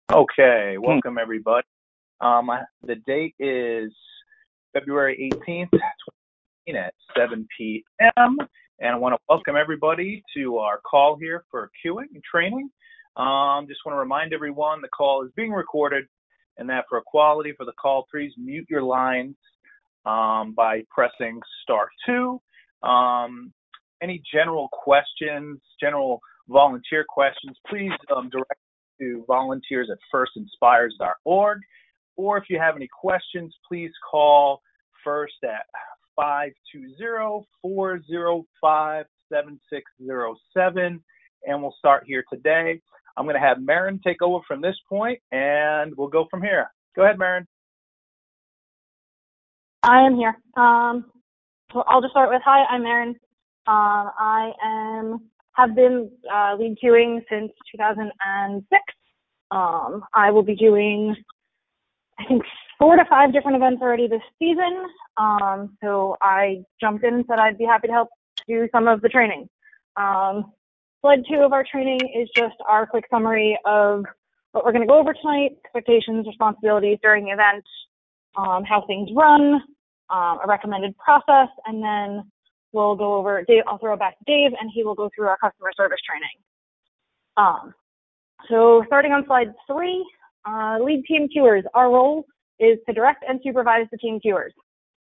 Okay, welcome everybody. The date is February 18th, 2018 at 7 p.m. And I want to welcome everybody to our call here for queuing and training. Just want to remind everyone the call is being recorded and that for equality for the call, please mute your lines by pressing *2. Any general questions, general volunteer questions, please direct to volunteers at firstinspires.org. Or if you have any questions, please call first at 520-405-7607, and we'll start here today. I'm going to have Maren take over from this point, and we'll go from here. Go ahead, Maren. I am here. So I'll just start with, hi, I'm Maren. I have been lead queuing since 2006. I will be doing, I think, 4 to 5 different events already this season. So I jumped in and said I'd be happy to help do some of the training. Slide 2 of our training is just our quick summary of what we're going to go over tonight, expectations, responsibilities during the event, how things run, a recommended process, and then we'll go over, Dave, I'll throw it back to Dave, and he will go through our customer service training. So starting on slide 3, lead team queuers. Our role is to direct and supervise the team queuers.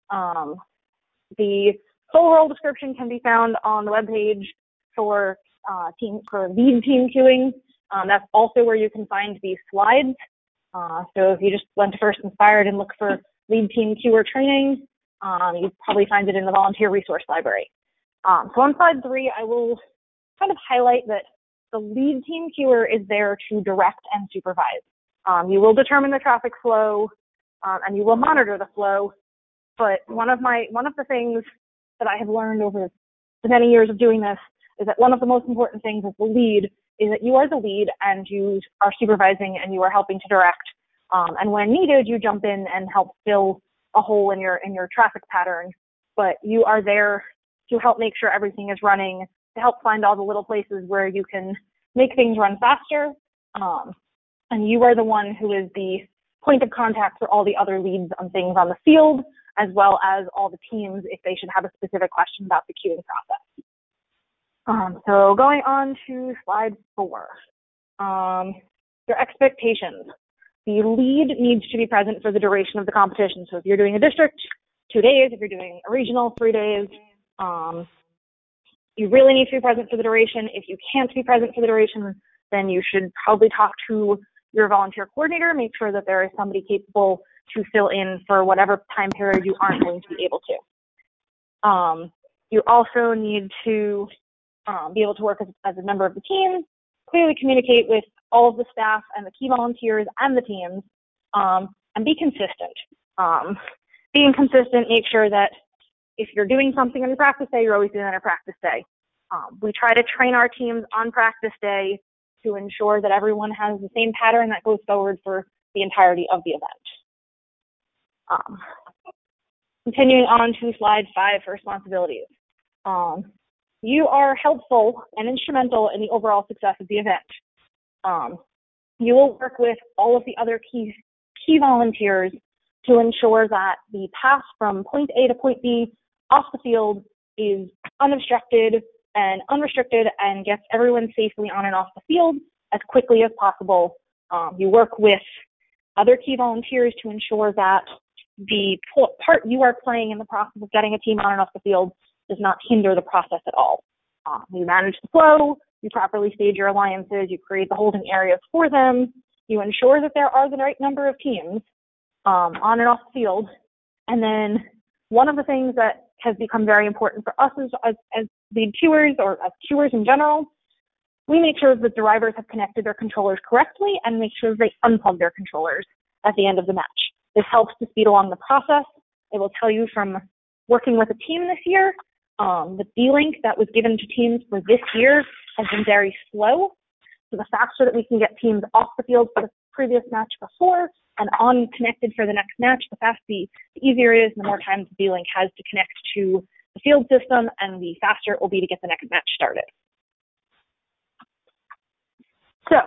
The full role description can be found on the webpage for lead team queuing. That's also where you can find these slides. So if you just went to First Inspired and look for lead team queuer training, you'd probably find it in the volunteer resource library. So on slide 3, I will kind of highlight that the lead team queuer is there to direct and supervise. You will determine the traffic flow, and you will monitor the flow. But one of the things that I have learned over the many years of doing this is that one of the most important things as the lead is that you are the lead and you are supervising and you are helping to direct. And when needed, you jump in and help fill a hole in your traffic pattern. But you are there to help make sure everything is running, to help find all the little places where you can make things run faster. And you are the one who is the point of contact for all the other leads on things on the field, as well as all the teams if they should have a specific question about the queuing process. So going on to slide 4, your expectations. The lead needs to be present for the duration of the competition. So if you're doing a district, 2 days. If you're doing a regional, 3 days. You really need to be present for the duration. If you can't be present for the duration, then you should probably talk to your volunteer coordinator, make sure that there is somebody capable to fill in for whatever time period you aren't going to be able to. You also need to be able to work as a member of the team, clearly communicate with all of the staff and the key volunteers and the teams, and be consistent. Being consistent, make sure that if you're doing something on your practice day, you're always doing it on your practice day. We try to train our teams on practice day to ensure that everyone has the same pattern that goes forward for the entirety of the event. Continuing on to slide 5 for responsibilities. You are helpful and instrumental in the overall success of the event. You will work with all of the other key volunteers to ensure that the path from point A to point B off the field is unobstructed and unrestricted and gets everyone safely on and off the field as quickly as possible. You work with other key volunteers to ensure that the part you are playing in the process of getting a team on and off the field does not hinder the process at all. You manage the flow, you properly stage your alliances, you create the holding areas for them, you ensure that there are the right number of teams on and off the field. And then one of the things that has become very important for us as lead queuers or as queuers in general, we make sure that the drivers have connected their controllers correctly and make sure they unplug their controllers at the end of the match. This helps to speed along the process. I will tell you from working with a team this year, the D-Link that was given to teams for this year has been very slow. So the faster that we can get teams off the field for the previous match before and on connected for the next match, the easier it is and the more time the D-Link has to connect to the field system, and the faster it will be to get the next match started. So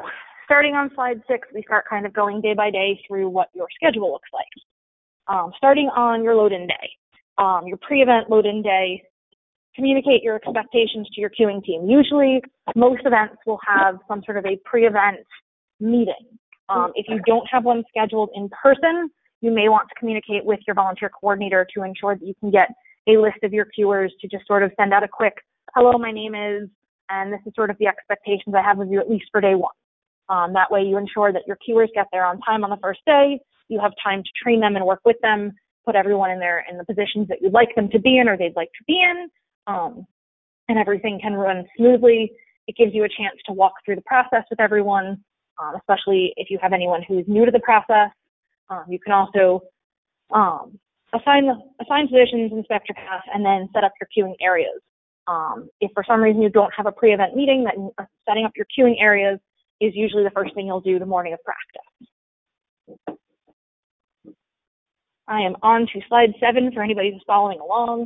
Starting on slide 6, we start kind of going day by day through what your schedule looks like. Starting on your load-in day, your pre-event load-in day, communicate your expectations to your queuing team. Usually, most events will have some sort of a pre-event meeting. If you don't have one scheduled in person, you may want to communicate with your volunteer coordinator to ensure that you can get a list of your queuers to just sort of send out a quick, hello, my name is, and this is sort of the expectations I have of you at least for day one. That way you ensure that your queuers get there on time on the first day. You have time to train them and work with them, put everyone in the positions that you'd like them to be in or they'd like to be in, and everything can run smoothly. It gives you a chance to walk through the process with everyone, especially if you have anyone who's new to the process. You can also assign positions, inspect your path, and then set up your queuing areas. If for some reason you don't have a pre-event meeting, then setting up your queuing areas is usually the first thing you'll do the morning of practice. I am on to slide 7 for anybody who's following along.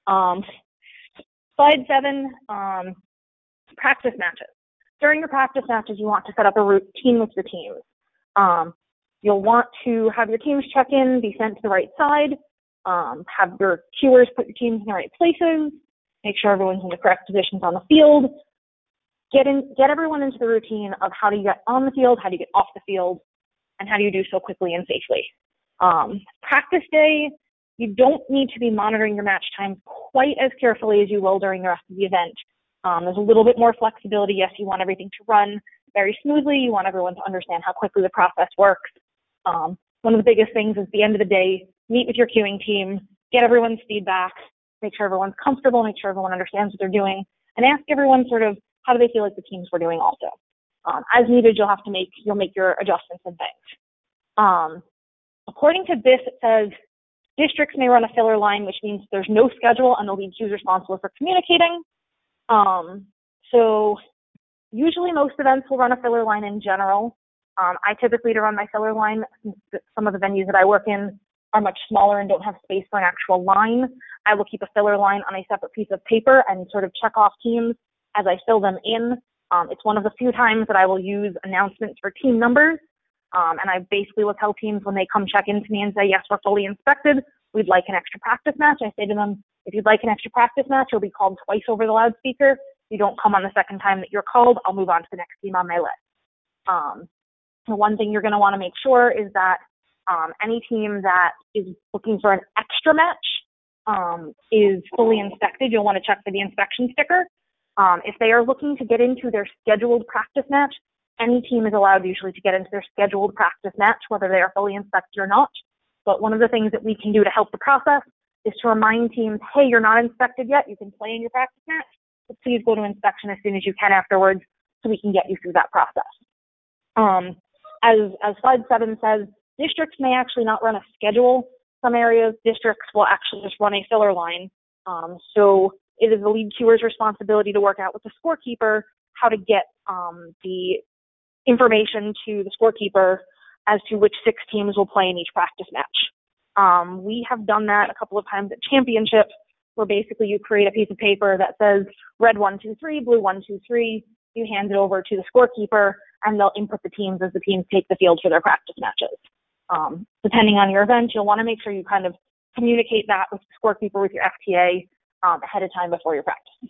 Slide 7, practice matches. During your practice matches, you want to set up a routine with your teams. You'll want to have your teams check in, be sent to the right side, have your queuers put your teams in the right places, make sure everyone's in the correct positions on the field, get everyone into the routine of how do you get on the field, how do you get off the field, and how do you do so quickly and safely. Practice day, you don't need to be monitoring your match times quite as carefully as you will during the rest of the event. There's a little bit more flexibility. Yes, you want everything to run very smoothly. You want everyone to understand how quickly the process works. One of the biggest things is at the end of the day, meet with your queuing team, get everyone's feedback, make sure everyone's comfortable, make sure everyone understands what they're doing, and ask everyone sort of how do they feel like the teams were doing also. As needed, you'll make your adjustments and things. According to this, it says districts may run a filler line, which means there's no schedule and there'll be queues responsible for communicating. So usually most events will run a filler line in general. I typically run my filler line, since some of the venues that I work in are much smaller and don't have space for an actual line. I will keep a filler line on a separate piece of paper and sort of check off teams as I fill them in. It's one of the few times that I will use announcements for team numbers. And I basically will tell teams when they come check in to me and say, yes, we're fully inspected, we'd like an extra practice match. I say to them, if you'd like an extra practice match, you'll be called twice over the loudspeaker. If you don't come on the second time that you're called, I'll move on to the next team on my list. The one thing you're going to want to make sure is that any team that is looking for an extra match is fully inspected. You'll want to check for the inspection sticker. If they are looking to get into their scheduled practice match, any team is allowed usually to get into their scheduled practice match, whether they are fully inspected or not. But one of the things that we can do to help the process is to remind teams, hey, you're not inspected yet. You can play in your practice match, but please go to inspection as soon as you can afterwards so we can get you through that process. As slide 7 says, districts may actually not run a schedule. Some areas, districts will actually just run a filler line. So it is the lead queuer's responsibility to work out with the scorekeeper how to get the information to the scorekeeper as to which 6 teams will play in each practice match. We have done that a couple of times at championships, where basically you create a piece of paper that says red 1, 2, 3, blue 1, 2, 3. You hand it over to the scorekeeper, and they'll input the teams as the teams take the field for their practice matches. Depending on your event, you'll want to make sure you kind of communicate that with the scorekeeper, with your FTA ahead of time before your practice.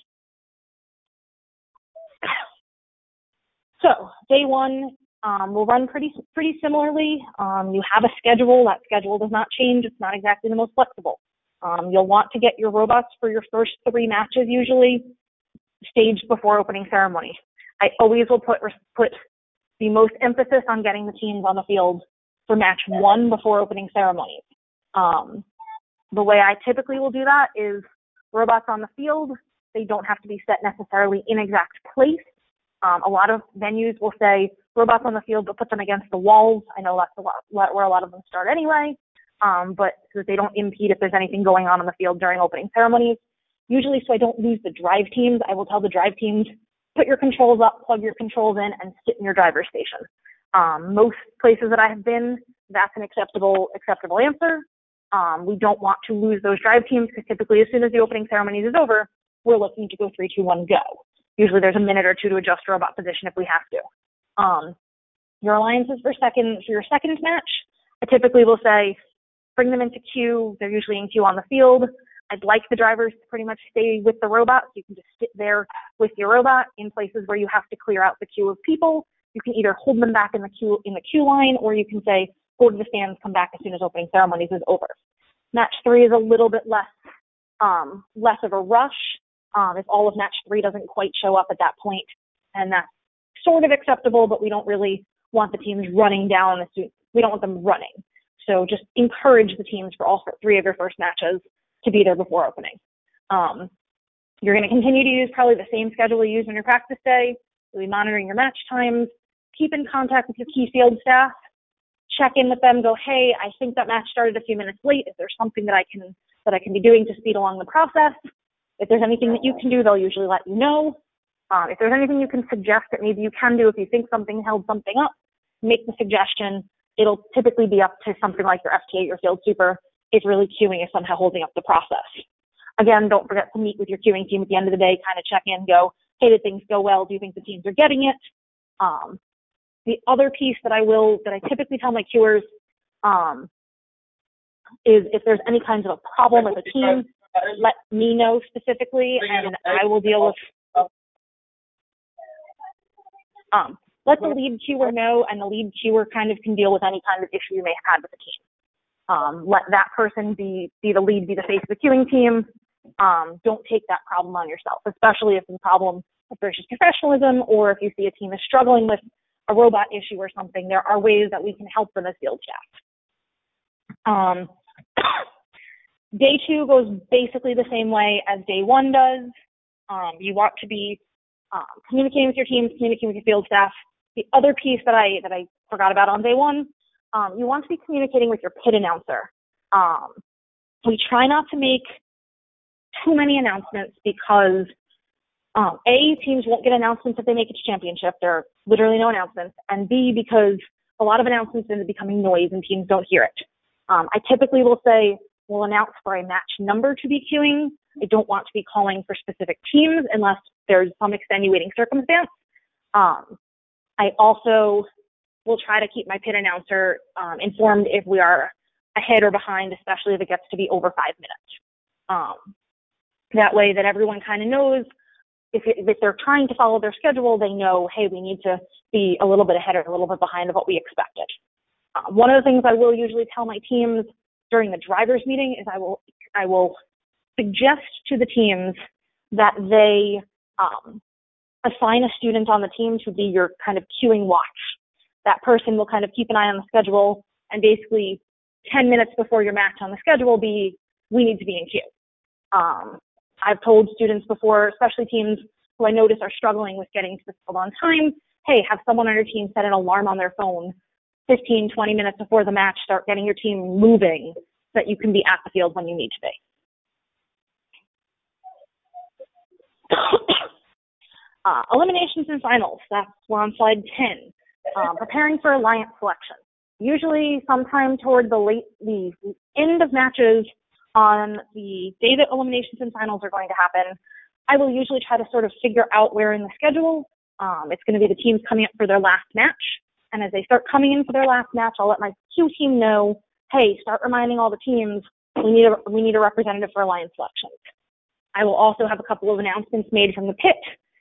So day 1 will run pretty similarly. You have a schedule. That schedule does not change. It's not exactly the most flexible. You'll want to get your robots for your first 3 matches usually staged before opening ceremony. I always will put the most emphasis on getting the teams on the field for match 1 before opening ceremonies. The way I typically will do that is robots on the field. They don't have to be set necessarily in exact place. A lot of venues will say robots on the field, but put them against the walls. I know that's where a lot of them start anyway, but so that they don't impede if there's anything going on the field during opening ceremonies. Usually, so I don't lose the drive teams, I will tell the drive teams, put your controls up, plug your controls in, and sit in your driver's station. Most places that I have been, that's an acceptable answer. We don't want to lose those drive teams because typically as soon as the opening ceremony is over, we're looking to go 3, 2, 1, go. Usually there's a minute or 2 to adjust robot position if we have to. Your alliances for your second match, I typically will say, bring them into queue. They're usually in queue on the field. I'd like the drivers to pretty much stay with the robot, so you can just sit there with your robot. In places where you have to clear out the queue of people, you can either hold them back in the queue line, or you can say, go to the stands, come back as soon as opening ceremonies is over. Match 3 is a little bit less of a rush. If all of match 3 doesn't quite show up at that point, and that's sort of acceptable, but we don't really want the teams running down we don't want them running. So just encourage the teams for all 3 of your first matches to be there before opening. You're going to continue to use probably the same schedule you use on your practice day. You'll be monitoring your match times. Keep in contact with your key field staff. Check in with them. Go, hey, I think that match started a few minutes late. Is there something that I can be doing to speed along the process? If there's anything that you can do, they'll usually let you know. If there's anything you can suggest that maybe you can do, if you think something held something up, make the suggestion. It'll typically be up to something like your FTA, your field super, if really queuing is somehow holding up the process. Again, don't forget to meet with your queuing team at the end of the day, kind of check in, go, hey, did things go well? Do you think the teams are getting it? The other piece that I typically tell my queuers is if there's any kinds of a problem with a team, let me know specifically, and I will deal with. Let the lead queuer know, and the lead queuer kind of can deal with any kind of issue you may have had with the team. Let that person be the lead, be the face of the queuing team. Don't take that problem on yourself, especially if it's a problem of versus professionalism, or if you see a team is struggling with a robot issue or something. There are ways that we can help them as field staff. Day 2 goes basically the same way as day 1 does. You want to be communicating with your teams, communicating with your field staff. The other piece that I forgot about on day 1, you want to be communicating with your pit announcer. We try not to make too many announcements because A, teams won't get announcements if they make it to championship. There are literally no announcements. And B, because a lot of announcements end up becoming noise and teams don't hear it. I typically will say, we'll announce for a match number to be queuing. I don't want to be calling for specific teams unless there's some extenuating circumstance. I also will try to keep my pit announcer informed if we are ahead or behind, especially if it gets to be over 5 minutes. That way that everyone kind of knows if they're trying to follow their schedule, they know, hey, we need to be a little bit ahead or a little bit behind of what we expected. One of the things I will usually tell my teams during the drivers meeting is I will suggest to the teams that they assign a student on the team to be your kind of queuing watch. That person will kind of keep an eye on the schedule, and basically 10 minutes before your match on the schedule we need to be in queue. I've told students before, especially teams who I notice are struggling with getting to the field on time, hey, have someone on your team set an alarm on their phone 15, 20 minutes before the match, start getting your team moving so that you can be at the field when you need to be. Eliminations and finals, we're on slide 10. Preparing for alliance selection. Usually sometime toward the end of matches on the day that eliminations and finals are going to happen, I will usually try to sort of figure out where in the schedule it's going to be the teams coming up for their last match. And as they start coming in for their last match, I'll let my Q team know, hey, start reminding all the teams we need a representative for alliance selections. I will also have a couple of announcements made from the pit,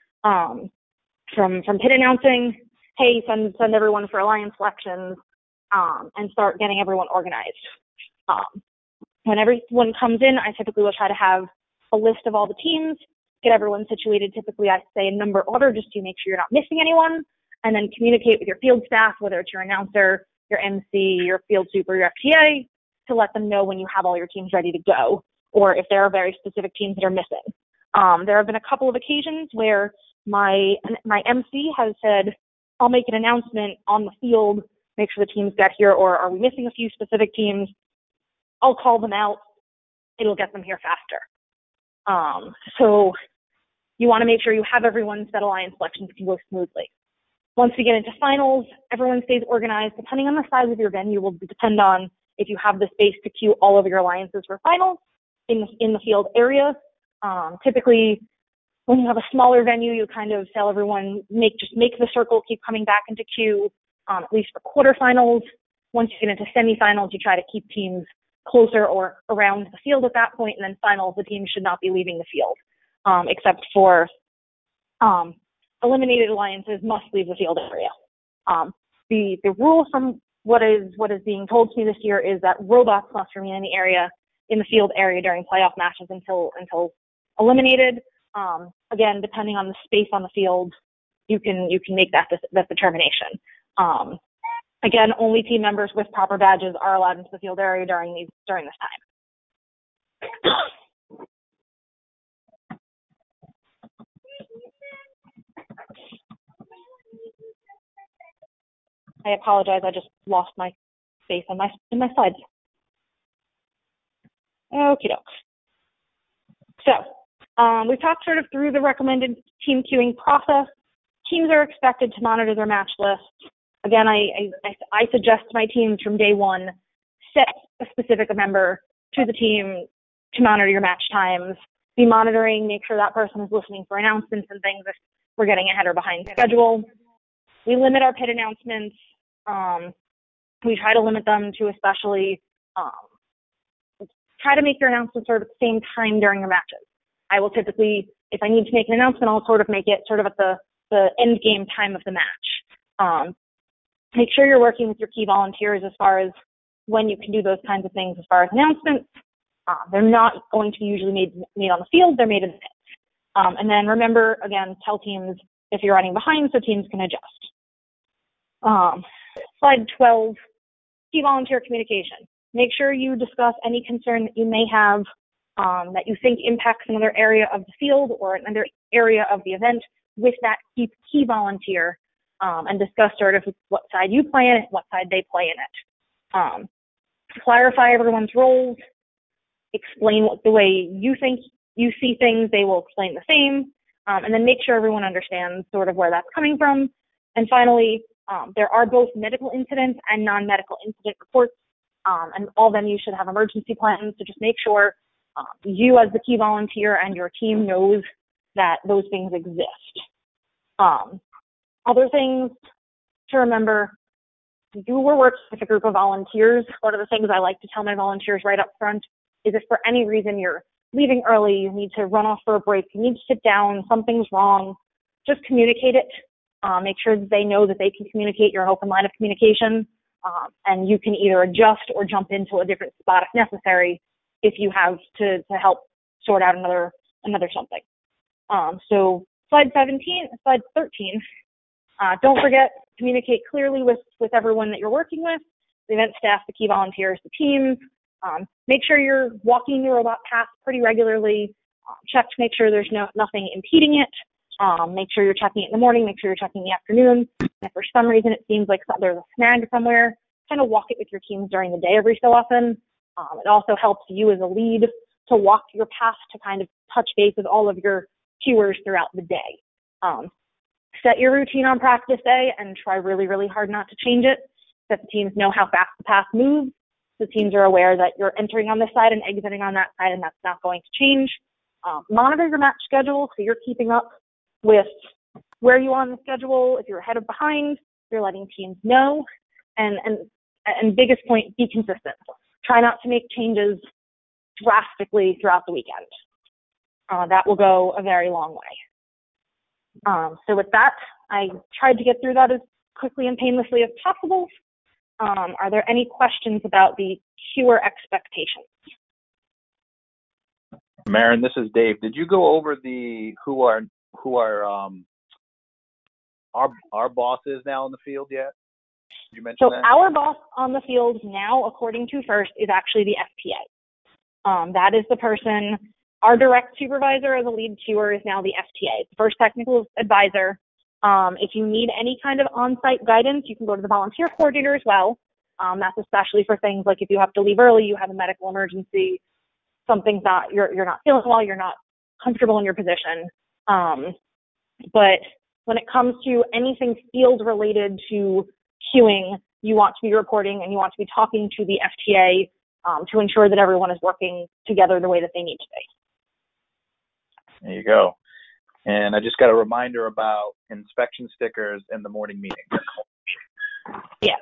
from pit announcing, hey, send everyone for alliance selections, and start getting everyone organized. When everyone comes in, I typically will try to have a list of all the teams, get everyone situated. Typically, I say in number order just to make sure you're not missing anyone, and then communicate with your field staff, whether it's your announcer, your MC, your field super, your FTA, to let them know when you have all your teams ready to go, or if there are very specific teams that are missing. There have been a couple of occasions where my MC has said, I'll make an announcement on the field, make sure the teams get here, or are we missing a few specific teams? I'll call them out. It'll get them here faster. So you want to make sure you have everyone so that alliance selections can go smoothly. Once we get into finals, everyone stays organized. Depending on the size of your venue will depend on if you have the space to queue all of your alliances for finals in the field area. Typically, when you have a smaller venue, you kind of tell everyone, make the circle, keep coming back into queue. at least for quarterfinals. Once you get into semifinals, you try to keep teams closer or around the field at that point, and then finals, the team should not be leaving the field, except for eliminated alliances must leave the field area. The rule from what is being told to me this year is that robots must remain in the field area during playoff matches until eliminated. Again, depending on the space on the field, you can make that determination. Again, only team members with proper badges are allowed into the field area during this time. I apologize. I just lost my space in my slides. Okie doke. So we've talked sort of through the recommended team queuing process. Teams are expected to monitor their match lists. Again, I suggest to my teams from day one, set a specific member to the team to monitor your match times. Be monitoring, make sure that person is listening for announcements and things if we're getting ahead or behind schedule. We limit our pit announcements. We try to limit them to especially try to make your announcements sort of at the same time during your matches. I will typically, if I need to make an announcement, I'll sort of make it sort of at the end game time of the match. Make sure you're working with your key volunteers as far as when you can do those kinds of things as far as announcements. They're not going to be usually made on the field, they're made in the pit. And then remember, again, tell teams if you're running behind so teams can adjust. Slide 12, key volunteer communication. Make sure you discuss any concern that you may have that you think impacts another area of the field or another area of the event with that key volunteer, and discuss sort of what side you play in it, what side they play in it. Clarify everyone's roles, explain the way you think you see things, they will explain the same, and then make sure everyone understands sort of where that's coming from. And finally, there are both medical incidents and non-medical incident reports, and all venues should have emergency plans, so just make sure you as the key volunteer and your team knows that those things exist. Other things to remember, you were working with a group of volunteers. One of the things I like to tell my volunteers right up front is if for any reason you're leaving early, you need to run off for a break, you need to sit down, something's wrong, just communicate it. Make sure that they know that they can communicate. You're an open line of communication, and you can either adjust or jump into a different spot if necessary if you have to help sort out another something. So slide 13, don't forget, communicate clearly with everyone that you're working with, the event staff, the key volunteers, the teams. Make sure you're walking the robot path pretty regularly. Check to make sure there's nothing impeding it. Make sure you're checking it in the morning, make sure you're checking in the afternoon. And if for some reason it seems like there's a snag somewhere, kind of walk it with your teams during the day every so often. It also helps you as a lead to walk your path to kind of touch base with all of your cuers throughout the day. Set your routine on practice day and try really, really hard not to change it, so that the teams know how fast the path moves. The teams are aware that you're entering on this side and exiting on that side, and that's not going to change. Monitor your match schedule so you're keeping up with where you are on the schedule. If you're ahead or behind, you're letting teams know. And biggest point, be consistent. Try not to make changes drastically throughout the weekend. That will go a very long way. So with that, I tried to get through that as quickly and painlessly as possible. Are there any questions about the queuer expectations? Maren, this is Dave. Did you go over who our boss is now in the field yet? Did you mention that? Our boss on the field now, according to FIRST, is actually the FTA. That is the person. Our direct supervisor as a lead queuer is now the FTA, the first technical advisor. If you need any kind of on-site guidance, you can go to the volunteer coordinator as well. That's especially for things like if you have to leave early, you have a medical emergency, something's not, you're not feeling well, you're not comfortable in your position. But when it comes to anything field related to queuing, you want to be reporting and you want to be talking to the FTA to ensure that everyone is working together the way that they need to be. There you go. And I just got a reminder about inspection stickers in the morning meeting. Yes.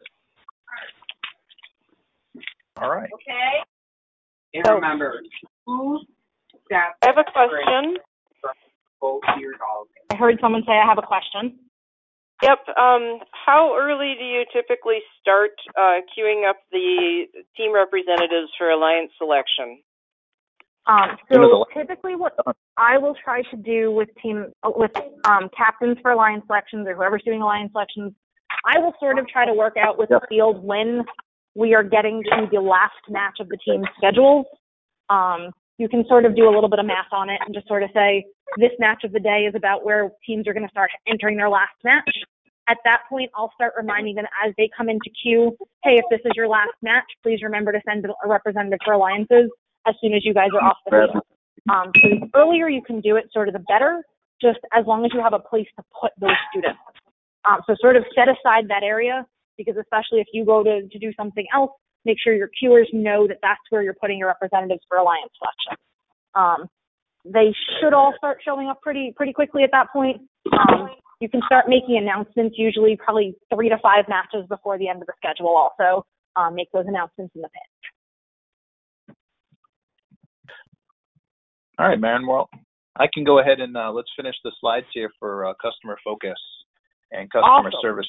All right. Okay. And So, remember, who steps I have a question. both your dogs? I heard someone say I have a question. Yep. How early do you typically start queuing up the team representatives for alliance selection? So typically what I will try to do with captains for alliance selections or whoever's doing alliance selections, I will sort of try to work out with the field when we are getting to the last match of the team's schedules. You can sort of do a little bit of math on it and just sort of say, this match of the day is about where teams are going to start entering their last match. At that point, I'll start reminding them as they come into queue, hey, if this is your last match, please remember to send a representative for alliances as soon as you guys are off the field. So the earlier you can do it, sort of the better, just as long as you have a place to put those students. So sort of set aside that area, because especially if you go to do something else, make sure your queuers know that that's where you're putting your representatives for alliance selection. They should all start showing up pretty quickly at that point. You can start making announcements, usually probably 3 to 5 matches before the end of the schedule also. Make those announcements in the pit. All right, Maren. Well, I can go ahead and let's finish the slides here for customer focus and customer service.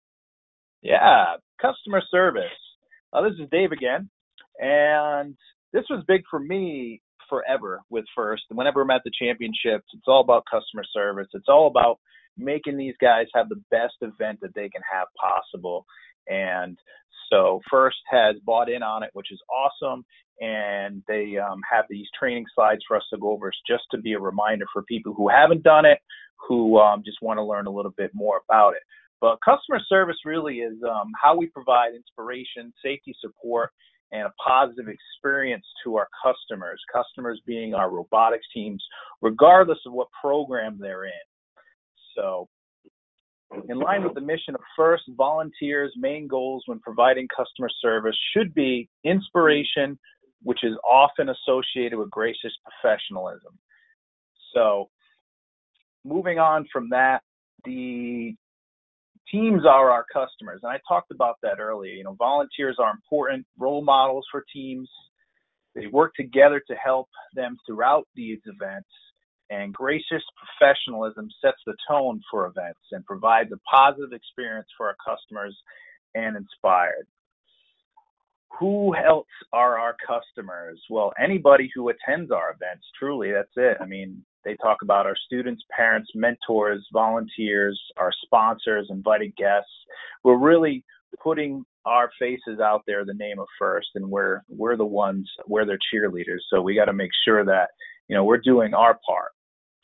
Yeah, customer service. This is Dave again, and this was big for me forever with First. Whenever I'm at the championships, it's all about customer service. It's all about making these guys have the best event that they can have possible. And so First has bought in on it, which is awesome. And they have these training slides for us to go over just to be a reminder for people who haven't done it, who just want to learn a little bit more about it. But customer service really is how we provide inspiration, safety support, and a positive experience to our customers being our robotics teams, regardless of what program they're in. So in line with the mission of First, volunteers' main goals when providing customer service should be inspiration, which is often associated with gracious professionalism. So moving on from that, the teams are our customers, and I talked about that earlier. You know, volunteers are important role models for teams. They work together to help them throughout these events, and gracious professionalism sets the tone for events and provides a positive experience for our customers and inspired. Who else are our customers? Well, anybody who attends our events, truly, that's it. I mean, they talk about our students, parents, mentors, volunteers, our sponsors, invited guests. We're really putting our faces out there, the name of First, and we're their cheerleaders. So we got to make sure that, you know, we're doing our part.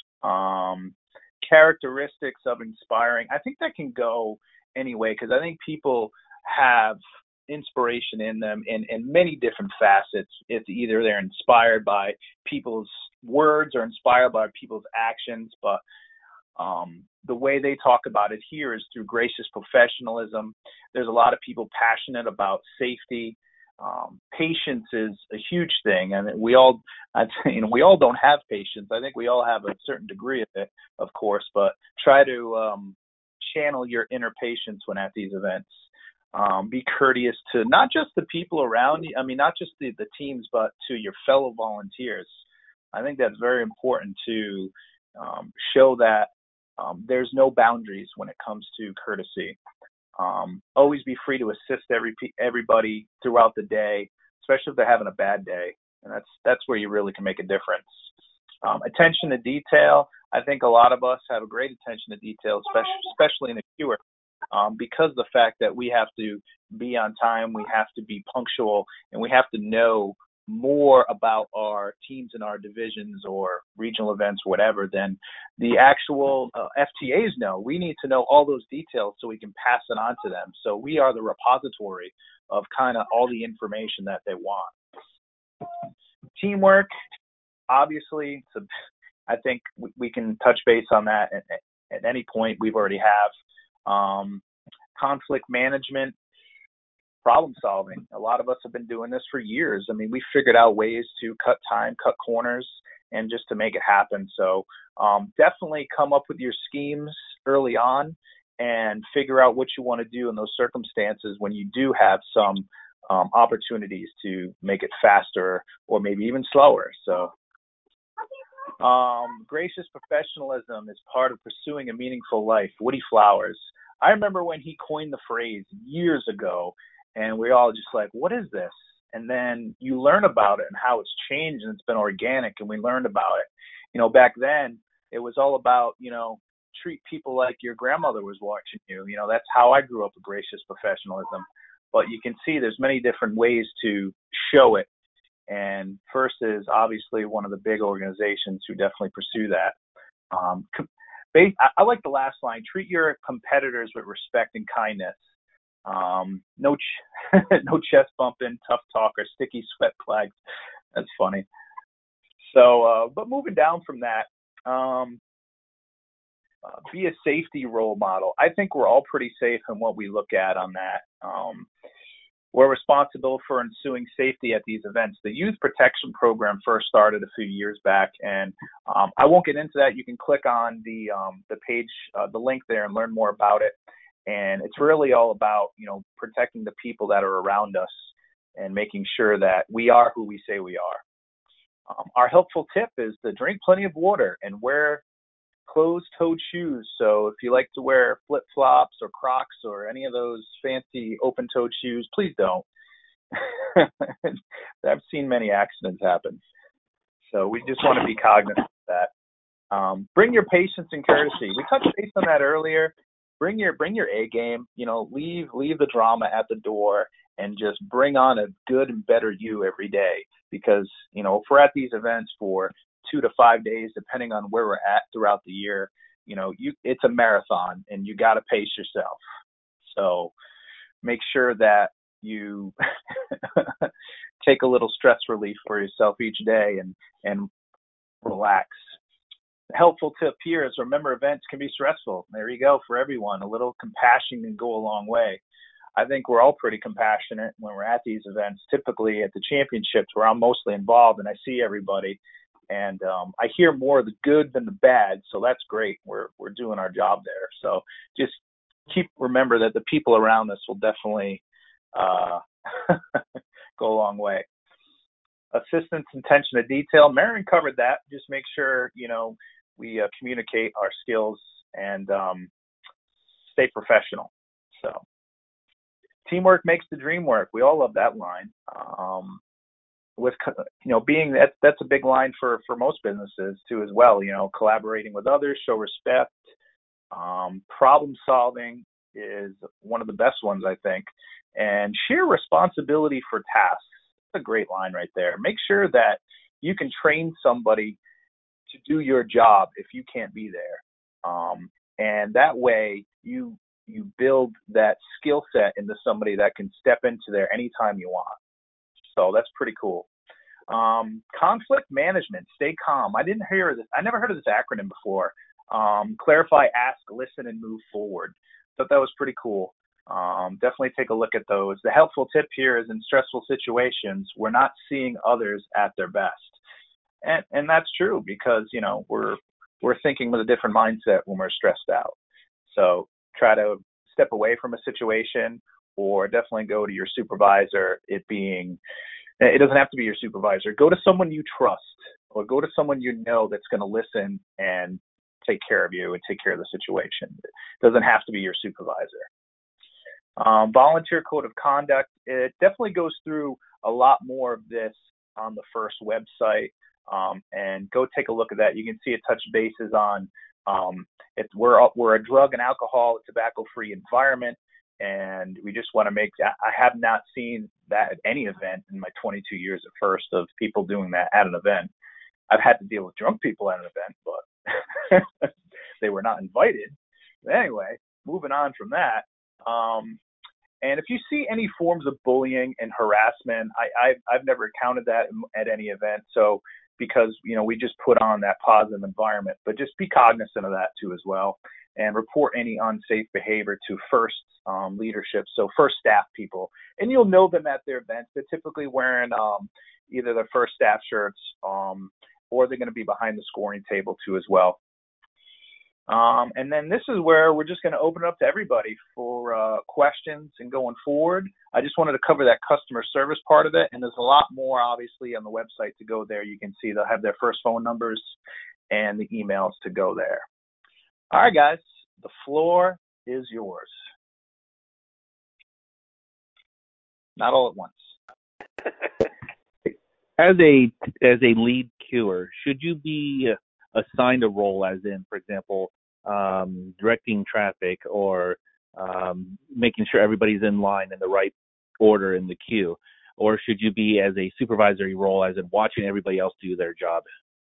Characteristics of inspiring. I think that can go anyway, because I think people have inspiration in them in many different facets. It's either they're inspired by people's words or inspired by people's actions, but the way they talk about it here is through gracious professionalism. There's a lot of people passionate about safety. Patience is a huge thing, and we all don't have patience. I think we all have a certain degree of it, of course, but try to channel your inner patience when at these events. Be courteous to not just the people around you, not just the teams, but to your fellow volunteers. I think that's very important to show that there's no boundaries when it comes to courtesy. Always be free to assist everybody throughout the day, especially if they're having a bad day, and that's where you really can make a difference. Attention to detail. I think a lot of us have a great attention to detail, especially in the queue. Because of the fact that we have to be on time, we have to be punctual, and we have to know more about our teams and our divisions or regional events, whatever, than the actual FTAs know. We need to know all those details so we can pass it on to them. So we are the repository of kind of all the information that they want. Teamwork, obviously, I think we can touch base on that at any point. We've already have. Conflict management, problem solving. A lot of us have been doing this for years. We figured out ways to cut time, cut corners, and just to make it happen. So definitely come up with your schemes early on and figure out what you want to do in those circumstances when you do have some opportunities to make it faster or maybe even slower. So gracious professionalism is part of pursuing a meaningful life. Woody Flowers. I remember when he coined the phrase years ago, and we all just like, what is this? And then you learn about it and how it's changed, and it's been organic, and we learned about it. Back then it was all about, treat people like your grandmother was watching you. That's how I grew up with gracious professionalism. But you can see there's many different ways to show it. And First is obviously one of the big organizations who definitely pursue that. I like the last line: treat your competitors with respect and kindness. No chest bumping, tough talk, or sticky sweat flags. That's funny. So, but moving down from that, be a safety role model. I think we're all pretty safe in what we look at on that. We're responsible for ensuing safety at these events. The Youth Protection Program first started a few years back, and I won't get into that. You can click on the page, the link there, and learn more about it. And it's really all about, protecting the people that are around us and making sure that we are who we say we are. Our helpful tip is to drink plenty of water and wear closed-toed shoes. So if you like to wear flip-flops or Crocs or any of those fancy open-toed shoes, please don't. I've seen many accidents happen. So we just want to be cognizant of that. Bring your patience and courtesy. We touched base on that earlier. Bring your A game. Leave the drama at the door and just bring on a good and better you every day. Because if we're at these events for 2 to 5 days, depending on where we're at throughout the year, it's a marathon and you got to pace yourself. So make sure that you take a little stress relief for yourself each day and relax. The helpful tip here is remember events can be stressful. There you go for everyone. A little compassion can go a long way. I think we're all pretty compassionate when we're at these events. Typically at the championships where I'm mostly involved and I see everybody, and I hear more of the good than the bad, so that's great. We're doing our job there. So just remember that the people around us will definitely go a long way. Assistance, attention to detail. Marion covered that. Just make sure we communicate our skills and stay professional. So teamwork makes the dream work. We all love that line. With being that's a big line for most businesses too as well. Collaborating with others, show respect. Problem solving is one of the best ones, I think, and share responsibility for tasks. That's a great line right there. Make sure that you can train somebody to do your job if you can't be there, and that way you build that skill set into somebody that can step into there anytime you want. So that's pretty cool. Conflict management, stay calm. I never heard of this acronym before. Clarify, ask, listen, and move forward. Thought that was pretty cool. Definitely take a look at those. The helpful tip here is in stressful situations, we're not seeing others at their best. And that's true because, we're thinking with a different mindset when we're stressed out. So try to step away from a situation or definitely go to your supervisor. It doesn't have to be your supervisor. Go to someone you trust or go to someone that's going to listen and take care of you and take care of the situation. It doesn't have to be your supervisor. Volunteer code of conduct. It definitely goes through a lot more of this on the First website, and go take a look at that. You can see it touch bases on we're a drug and alcohol, tobacco-free environment, and we just want to I have not seen that at any event in my 22 years at First of people doing that at an event. I've had to deal with drunk people at an event, but they were not invited. But anyway, moving on from that. And if you see any forms of bullying and harassment, I've never encountered that at any event. So because, we just put on that positive environment, but just be cognizant of that too as well, and report any unsafe behavior to First leadership. So First staff people, and you'll know them at their events. They're typically wearing either their First staff shirts, or they're going to be behind the scoring table too as well. And then this is where we're just going to open it up to everybody for questions and going forward. I just wanted to cover that customer service part of it, and there's a lot more, obviously, on the website to go there. You can see they'll have their first phone numbers and the emails to go there. All right, guys, the floor is yours. Not all at once. As a lead queuer, should you be assigned a role, as in, for example, directing traffic or making sure everybody's in line in the right order in the queue, or should you be as a supervisory role, as in watching everybody else do their job?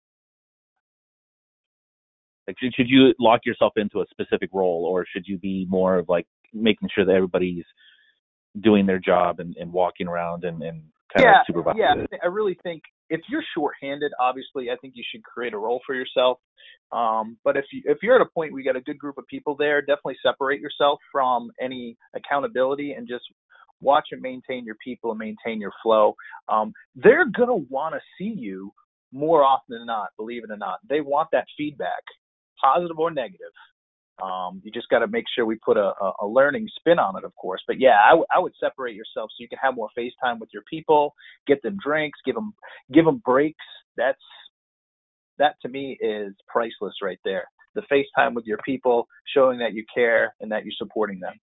Like, should you lock yourself into a specific role, or should you be more of like making sure that everybody's doing their job and walking around and kind of supervising? Yeah, I really think if you're shorthanded, obviously, I think you should create a role for yourself. But if you're at a point where you got a good group of people there, definitely separate yourself from any accountability and just watch and maintain your people and maintain your flow. They're going to want to see you more often than not, believe it or not. They want that feedback, positive or negative. You just got to make sure we put a learning spin on it, of course. But yeah, I would separate yourself so you can have more face time with your people, get them drinks, give them breaks. That to me is priceless right there. The face time with your people, showing that you care and that you're supporting them.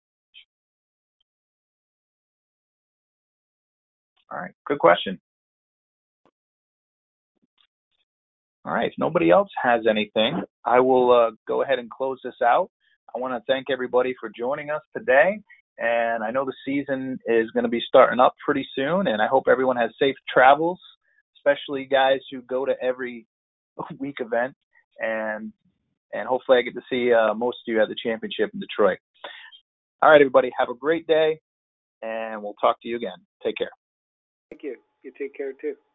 All right, good question. All right, if nobody else has anything, I will go ahead and close this out. I want to thank everybody for joining us today, and I know the season is going to be starting up pretty soon, and I hope everyone has safe travels, especially guys who go to every week event, and hopefully I get to see most of you at the championship in Detroit. All right, everybody, have a great day, and we'll talk to you again. Take care. Thank you. You take care, too.